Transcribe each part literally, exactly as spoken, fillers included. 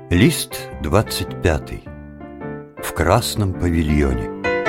Лист двадцать пятый. В красном павильоне.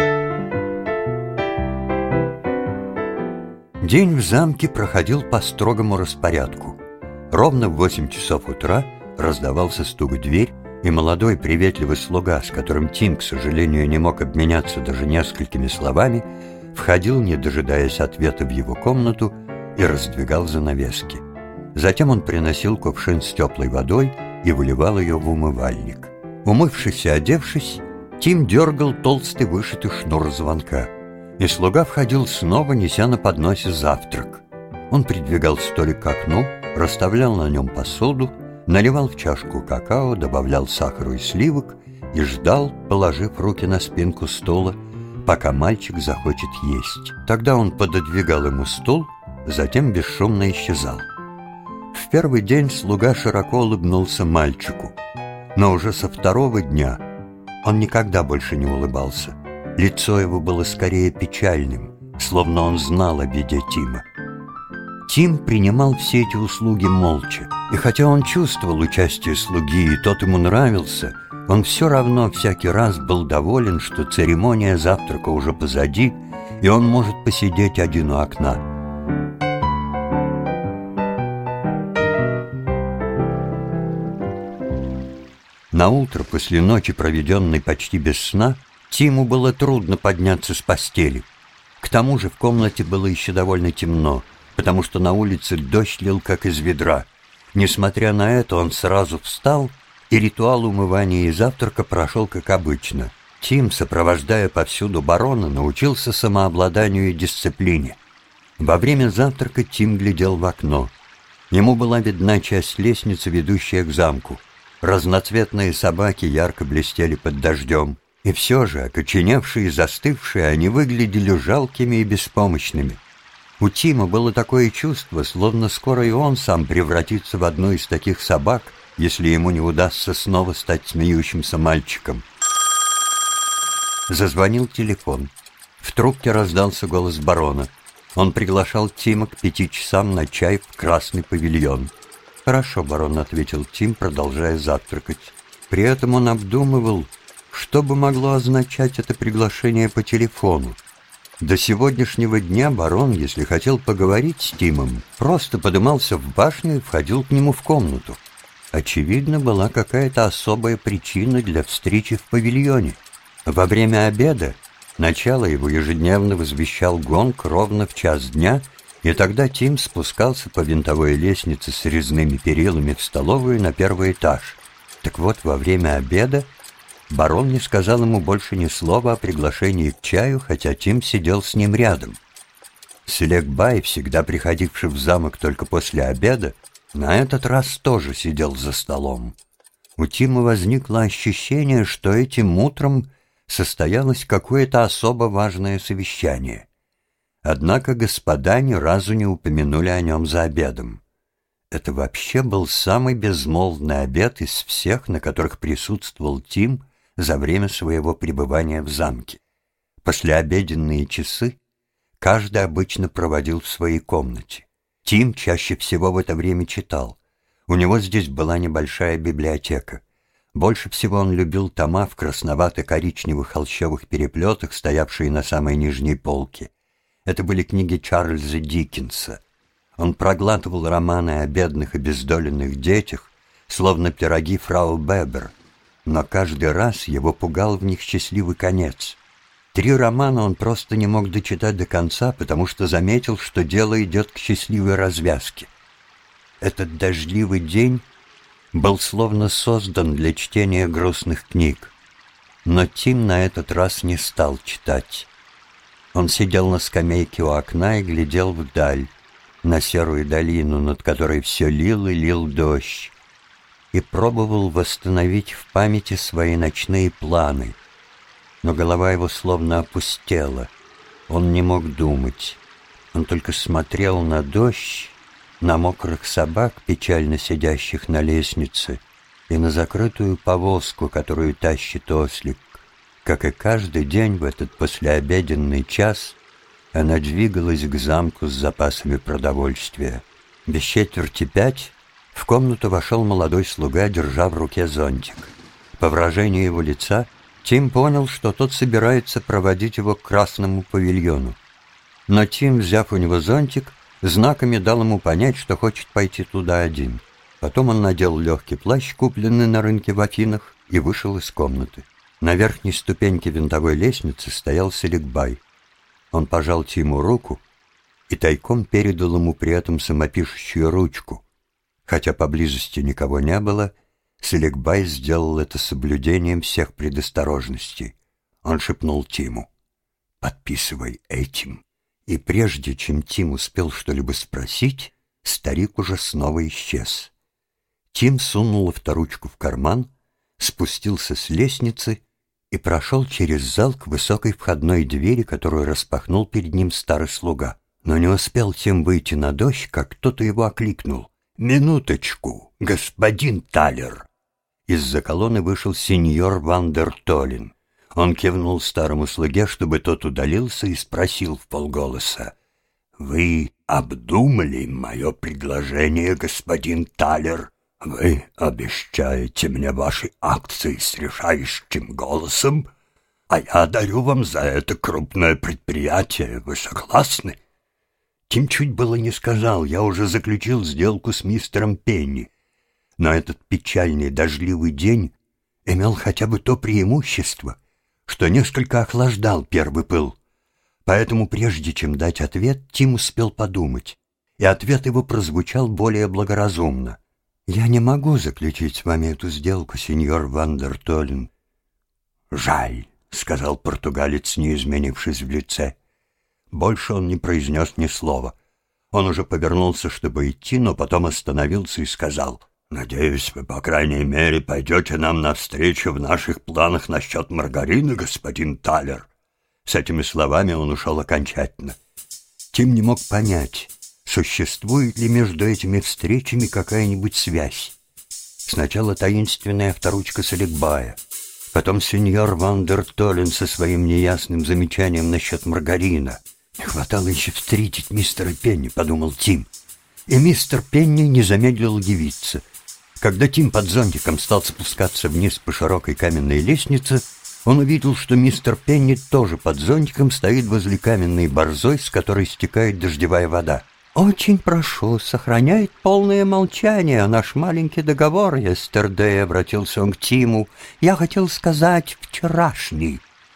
День в замке проходил по строгому распорядку. Ровно в восемь часов утра раздавался стук в дверь, и молодой приветливый слуга, с которым Тим, к сожалению, не мог обменяться даже несколькими словами, входил, не дожидаясь ответа, в его комнату и раздвигал занавески. Затем он приносил кувшин с теплой водой и выливал ее в умывальник. Умывшись и одевшись, Тим дергал толстый вышитый шнур звонка, и слуга входил снова, неся на подносе завтрак. Он придвигал столик к окну, расставлял на нем посуду, наливал в чашку какао, добавлял сахару и сливок и ждал, положив руки на спинку стула, пока мальчик захочет есть. Тогда он пододвигал ему стул, затем бесшумно исчезал. В первый день слуга широко улыбнулся мальчику, но уже со второго дня он никогда больше не улыбался. Лицо его было скорее печальным, словно он знал о беде Тима. Тим принимал все эти услуги молча, и хотя он чувствовал участие слуги, и тот ему нравился, он все равно всякий раз был доволен, что церемония завтрака уже позади, и он может посидеть один у окна. Наутро, после ночи, проведенной почти без сна, Тиму было трудно подняться с постели. К тому же в комнате было еще довольно темно, потому что на улице дождь лил как из ведра. Несмотря на это, он сразу встал, и ритуал умывания и завтрака прошел как обычно. Тим, сопровождая повсюду барона, научился самообладанию и дисциплине. Во время завтрака Тим глядел в окно. Ему была видна часть лестницы, ведущая к замку. Разноцветные собаки ярко блестели под дождем, и все же, окоченевшие и застывшие, они выглядели жалкими и беспомощными. У Тима было такое чувство, словно скоро и он сам превратится в одну из таких собак, если ему не удастся снова стать смеющимся мальчиком. Зазвонил телефон. В трубке раздался голос барона. Он приглашал Тима к пяти часам на чай в красный павильон. «Хорошо, барон», — ответил Тим, продолжая завтракать. При этом он обдумывал, что бы могло означать это приглашение по телефону. До сегодняшнего дня барон, если хотел поговорить с Тимом, просто подымался в башню и входил к нему в комнату. Очевидно, была какая-то особая причина для встречи в павильоне. Во время обеда начало его ежедневно возвещал гонг ровно в час дня, и тогда Тим спускался по винтовой лестнице с резными перилами в столовую на первый этаж. Так вот, во время обеда барон не сказал ему больше ни слова о приглашении к чаю, хотя Тим сидел с ним рядом. Селек-бай, всегда приходивший в замок только после обеда, на этот раз тоже сидел за столом. У Тима возникло ощущение, что этим утром состоялось какое-то особо важное совещание. Однако господа ни разу не упомянули о нем за обедом. Это вообще был самый безмолвный обед из всех, на которых присутствовал Тим за время своего пребывания в замке. Послеобеденные часы каждый обычно проводил в своей комнате. Тим чаще всего в это время читал. У него здесь была небольшая библиотека. Больше всего он любил тома в красновато-коричневых холщовых переплетах, стоявшие на самой нижней полке. Это были книги Чарльза Диккенса. Он проглатывал романы о бедных и обездоленных детях, словно пироги фрау Бебер, но каждый раз его пугал в них счастливый конец. Три романа он просто не мог дочитать до конца, потому что заметил, что дело идет к счастливой развязке. Этот дождливый день был словно создан для чтения грустных книг. Но Тим на этот раз не стал читать. Он сидел на скамейке у окна и глядел вдаль, на серую долину, над которой все лил и лил дождь, и пробовал восстановить в памяти свои ночные планы. Но голова его словно опустела. Он не мог думать. Он только смотрел на дождь, на мокрых собак, печально сидящих на лестнице, и на закрытую повозку, которую тащит ослик. Как и каждый день в этот послеобеденный час, она двигалась к замку с запасами продовольствия. Без четверти пять В комнату вошел молодой слуга, держа в руке зонтик. По выражению его лица Тим понял, что тот собирается проводить его к красному павильону. Но Тим, взяв у него зонтик, знаками дал ему понять, что хочет пойти туда один. Потом он надел легкий плащ, купленный на рынке в Афинах, и вышел из комнаты. На верхней ступеньке винтовой лестницы стоял Селикбай. Он пожал Тиму руку и тайком передал ему при этом самопишущую ручку. Хотя поблизости никого не было, Селикбай сделал это с соблюдением всех предосторожностей. Он шепнул Тиму: «Подписывай этим». И прежде чем Тим успел что-либо спросить, старик уже снова исчез. Тим сунул авторучку в карман, спустился с лестницы и прошел через зал к высокой входной двери, которую распахнул перед ним старый слуга. Но не успел Тим выйти на дождь, как кто-то его окликнул: «Минуточку, господин Талер!» Из-за колонны вышел сеньор Ван дер Толлен. Он кивнул старому слуге, чтобы тот удалился, и спросил вполголоса: «Вы обдумали мое предложение, господин Талер? Вы обещаете мне ваши акции с решающим голосом, а я дарю вам за это крупное предприятие. Вы согласны?» Тим чуть было не сказал: «Я уже заключил сделку с мистером Пенни». Но этот печальный дождливый день имел хотя бы то преимущество, что несколько охлаждал первый пыл. Поэтому прежде чем дать ответ, Тим успел подумать, и ответ его прозвучал более благоразумно. «Я не могу заключить с вами эту сделку, сеньор Ван дер Толлен». «Жаль», — сказал португалец, не изменившись в лице. Больше он не произнес ни слова. Он уже повернулся, чтобы идти, но потом остановился и сказал: «Надеюсь, вы, по крайней мере, пойдете нам навстречу в наших планах насчет маргарина, господин Талер». С этими словами он ушел окончательно. Тим не мог понять, существует ли между этими встречами какая-нибудь связь. Сначала таинственная авторучка Селикбая, потом сеньор Ван дер Толлен со своим неясным замечанием насчет маргарина. «Не хватало еще встретить мистера Пенни», — подумал Тим. И мистер Пенни не замедлил явиться. Когда Тим под зонтиком стал спускаться вниз по широкой каменной лестнице, он увидел, что мистер Пенни тоже под зонтиком стоит возле каменной борзой, с которой стекает дождевая вода. «Очень прошу, сохраняет полное молчание наш маленький договор, Естердей», — обратился он к Тиму. «Я хотел сказать вчерашний».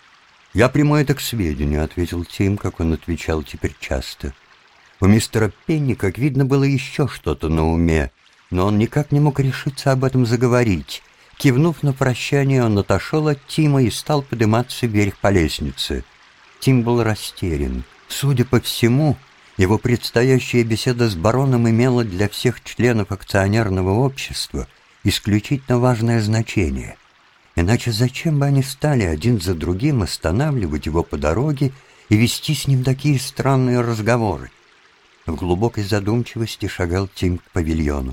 «Я приму это к сведению», — ответил Тим, как он отвечал теперь часто. У мистера Пенни, как видно, было еще что-то на уме, но он никак не мог решиться об этом заговорить. Кивнув на прощание, он отошел от Тима и стал подниматься вверх по лестнице. Тим был растерян. Судя по всему, его предстоящая беседа с бароном имела для всех членов акционерного общества исключительно важное значение. Иначе зачем бы они стали один за другим останавливать его по дороге и вести с ним такие странные разговоры? В глубокой задумчивости шагал Тим к павильону.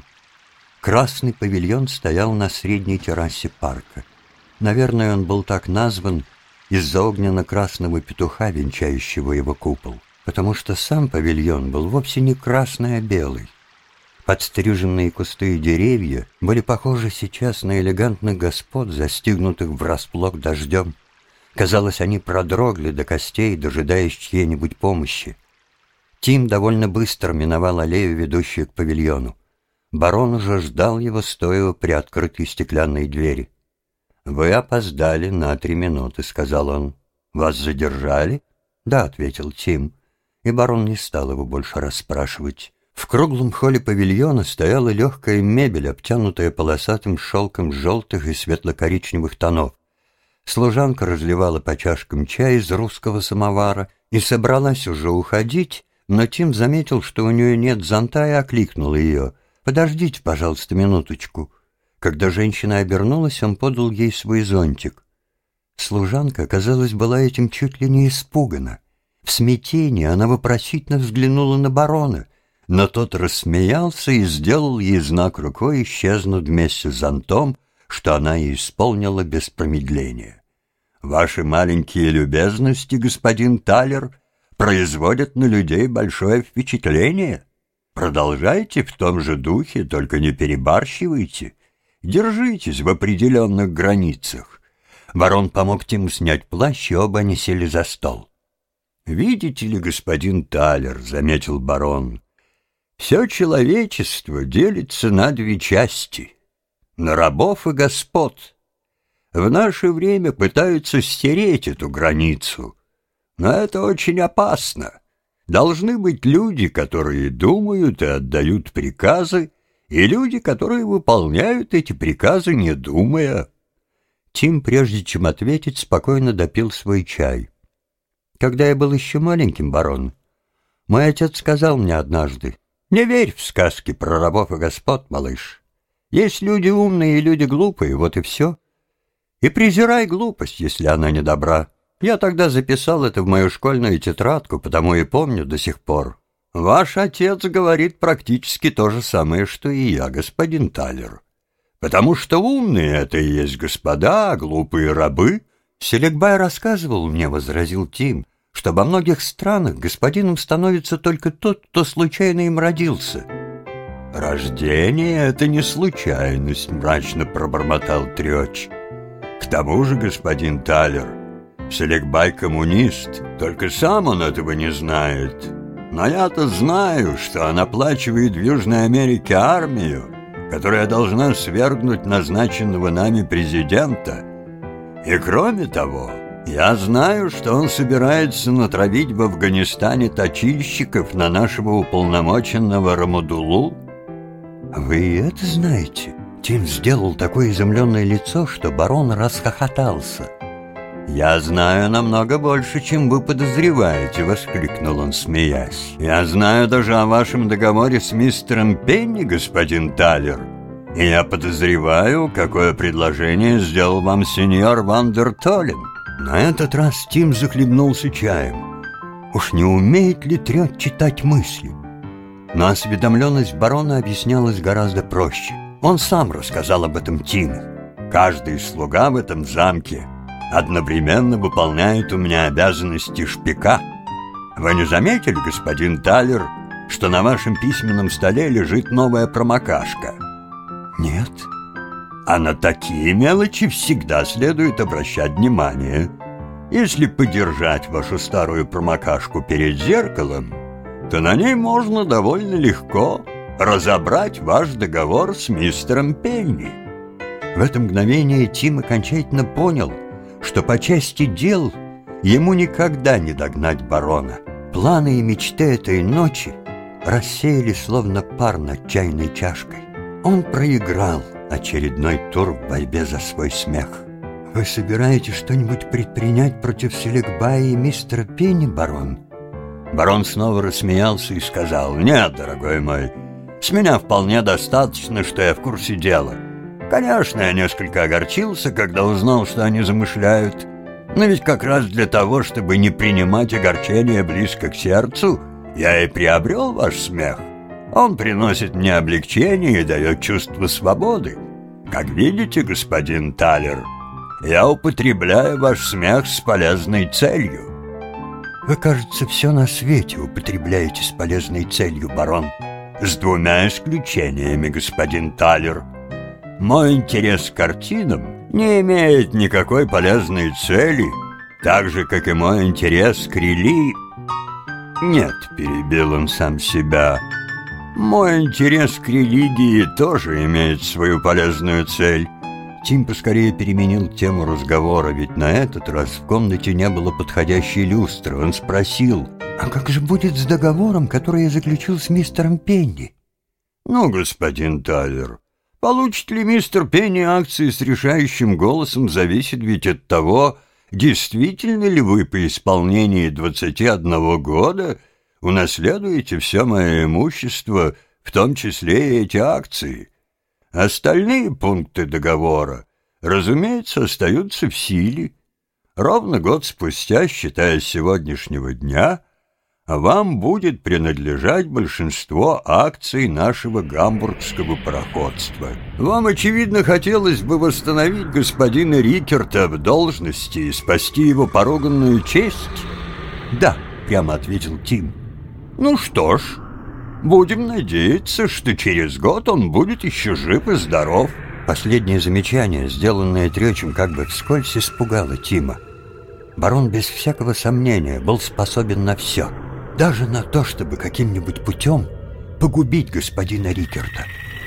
Красный павильон стоял на средней террасе парка. Наверное, он был так назван из-за огненно-красного петуха, венчающего его купол, потому что сам павильон был вовсе не красный, а белый. Подстриженные кусты и деревья были похожи сейчас на элегантных господ, застигнутых врасплох дождем. Казалось, они продрогли до костей, дожидаясь чьей-нибудь помощи. Тим довольно быстро миновал аллею, ведущую к павильону. Барон уже ждал его, стоя у приоткрытой стеклянной двери. «Вы опоздали на три минуты», — сказал он. «Вас задержали?» «Да», — ответил Тим, и барон не стал его больше расспрашивать. В круглом холле павильона стояла легкая мебель, обтянутая полосатым шелком желтых и светло-коричневых тонов. Служанка разливала по чашкам чай из русского самовара и собралась уже уходить, но Тим заметил, что у нее нет зонта, и окликнул ее: «Подождите, пожалуйста, минуточку». Когда женщина обернулась, он подал ей свой зонтик. Служанка, казалось, была этим чуть ли не испугана. В смятении она вопросительно взглянула на барона, но тот рассмеялся и сделал ей знак рукой исчезнуть вместе с зонтом, что она и исполнила без промедления. «Ваши маленькие любезности, господин Талер, производят на людей большое впечатление». Продолжайте в том же духе, только не перебарщивайте. Держитесь в определенных границах. Барон помог Тиму снять плащ, и оба они сели за стол. «Видите ли, господин Талер, — заметил барон, — все человечество делится на две части — на рабов и господ. В наше время пытаются стереть эту границу, но это очень опасно. Должны быть люди, которые думают и отдают приказы, и люди, которые выполняют эти приказы, не думая». Тим, прежде чем ответить, спокойно допил свой чай. «Когда я был еще маленьким, барон, мой отец сказал мне однажды: не верь в сказки про рабов и господ, малыш. Есть люди умные и люди глупые, вот и все. И презирай глупость, если она не добра. Я тогда записал это в мою школьную тетрадку, потому и помню до сих пор. Ваш отец говорит практически то же самое, что и я, господин Талер. Потому что умные — это и есть господа, а глупые — рабы». «Селекбай рассказывал мне, — возразил Тим, — что во многих странах господином становится только тот, кто случайно им родился». «Рождение — это не случайность», — мрачно пробормотал Трёч. «К тому же, господин Талер, Селекбай коммунист, только сам он этого не знает. Но я-то знаю, что он оплачивает в Южной Америке армию, которая должна свергнуть назначенного нами президента. И кроме того, я знаю, что он собирается натравить в Афганистане точильщиков на нашего уполномоченного Рамадулу». «Вы это знаете?» Тим сделал такое изумленное лицо, что барон расхохотался. «Я знаю намного больше, чем вы подозреваете», — воскликнул он, смеясь. «Я знаю даже о вашем договоре с мистером Пенни, господин Талер. И я подозреваю, какое предложение сделал вам сеньор Вандер Толлен». На этот раз Тим захлебнулся чаем. Уж не умеет ли Трёт читать мысли? Но осведомленность барона объяснялась гораздо проще. Он сам рассказал об этом Тиму. «Каждый слуга в этом замке одновременно выполняет у меня обязанности шпика. Вы не заметили, господин Талер, что на вашем письменном столе лежит новая промокашка?» «Нет». «А на такие мелочи всегда следует обращать внимание. Если подержать вашу старую промокашку перед зеркалом, то на ней можно довольно легко разобрать ваш договор с мистером Пенни». В это мгновение Тим окончательно понял, что по части дел ему никогда не догнать барона. Планы и мечты этой ночи рассеялись словно пар над чайной чашкой. Он проиграл очередной тур в борьбе за свой смех. «Вы собираетесь что-нибудь предпринять против Селекбая и мистера Пенни, барон?» Барон снова рассмеялся и сказал: «Нет, дорогой мой, с меня вполне достаточно, что я в курсе дела. Конечно, я несколько огорчился, когда узнал, что они замышляют, но ведь как раз для того, чтобы не принимать огорчение близко к сердцу, я и приобрел ваш смех. Он приносит мне облегчение и дает чувство свободы. Как видите, господин Талер, я употребляю ваш смех с полезной целью». «Вы, кажется, все на свете употребляете с полезной целью, барон». «С двумя исключениями, господин Талер. Мой интерес к картинам не имеет никакой полезной цели, так же, как и мой интерес к рели...» «Нет», — перебил он сам себя, — «мой интерес к религии тоже имеет свою полезную цель». Тим поскорее переменил тему разговора, ведь на этот раз в комнате не было подходящей люстры. Он спросил: «А как же будет с договором, который я заключил с мистером Пенни?» «Ну, господин Талер, получит ли мистер Пенни акции с решающим голосом, зависит ведь от того, действительно ли вы по исполнении двадцати одного года унаследуете все мое имущество, в том числе и эти акции. Остальные пункты договора, разумеется, остаются в силе. Ровно год спустя, считая с сегодняшнего дня, вам будет принадлежать большинство акций нашего гамбургского пароходства. Вам, очевидно, хотелось бы восстановить господина Рикерта в должности и спасти его поруганную честь?» «Да», — прямо ответил Тим. «Ну что ж, Будем надеяться, что через год он будет еще жив и здоров». Последнее замечание, сделанное Трёчем как бы вскользь, испугало Тима. Барон без всякого сомнения был способен на все, даже на то, чтобы каким-нибудь путем погубить господина Рикерта.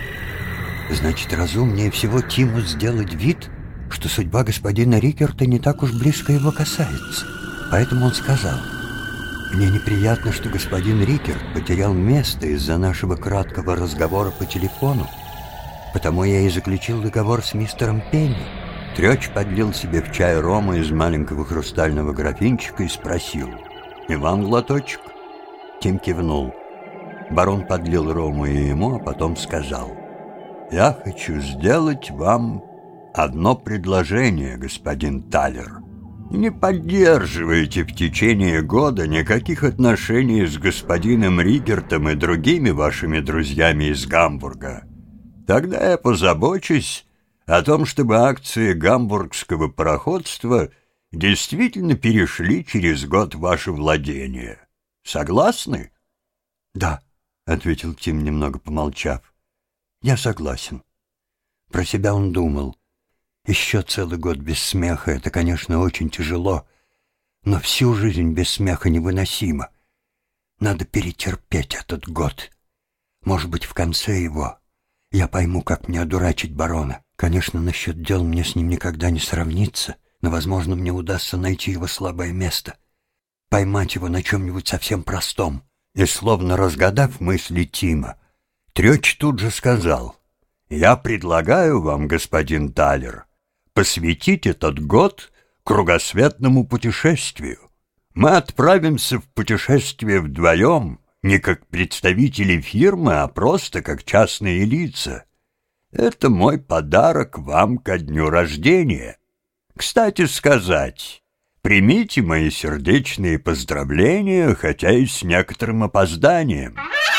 Значит, разумнее всего Тиму сделать вид, что судьба господина Рикерта не так уж близко его касается. Поэтому он сказал: «Мне неприятно, что господин Рикерт потерял место из-за нашего краткого разговора по телефону, потому я и заключил договор с мистером Пенни». Трёч подлил себе в чай рома из маленького хрустального графинчика и спросил: «И вам глоточек?» Тим кивнул. Барон подлил рому и ему, а потом сказал: «Я хочу сделать вам одно предложение, господин Талер. Не поддерживайте в течение года никаких отношений с господином Рикертом и другими вашими друзьями из Гамбурга. Тогда я позабочусь о том, чтобы акции гамбургского пароходства действительно перешли через год в ваше владение. Согласны?» «Да», — ответил Тим, немного помолчав. «Я согласен». Про себя он думал: еще целый год без смеха — это, конечно, очень тяжело, но всю жизнь без смеха невыносимо. Надо перетерпеть этот год. Может быть, в конце его я пойму, как мне одурачить барона. Конечно, насчет дел мне с ним никогда не сравнится, но, возможно, мне удастся найти его слабое место, поймать его на чем-нибудь совсем простом». И, словно разгадав мысли Тима, Трёч тут же сказал: «Я предлагаю вам, господин Талер, посвятить этот год кругосветному путешествию. Мы отправимся в путешествие вдвоем, не как представители фирмы, а просто как частные лица. Это мой подарок вам ко дню рождения. Кстати сказать, примите мои сердечные поздравления, хотя и с некоторым опозданием».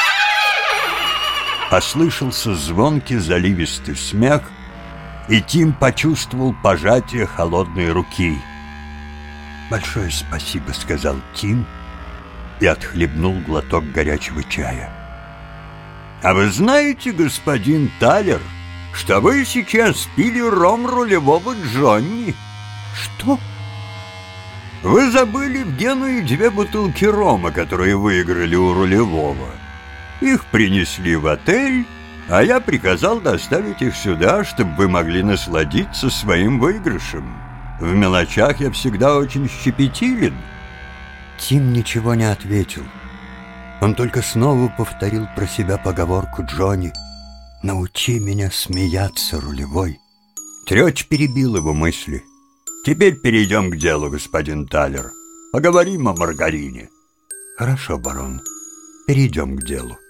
Послышался звонкий заливистый смех, и Тим почувствовал пожатие холодной руки. «Большое спасибо», — сказал Тим и отхлебнул глоток горячего чая. «А вы знаете, господин Талер, что вы сейчас пили ром рулевого Джонни?» «Что?» «Вы забыли в Генуе две бутылки рома, которые выиграли у рулевого. Их принесли в отель, а я приказал доставить их сюда, чтобы вы могли насладиться своим выигрышем. В мелочах я всегда очень щепетилен». Тим ничего не ответил. Он только снова повторил про себя поговорку Джонни: «Научи меня смеяться, рулевой». Трёч перебил его мысли. «Теперь перейдем к делу, господин Талер. Поговорим о маргарине». «Хорошо, барон, перейдем к делу».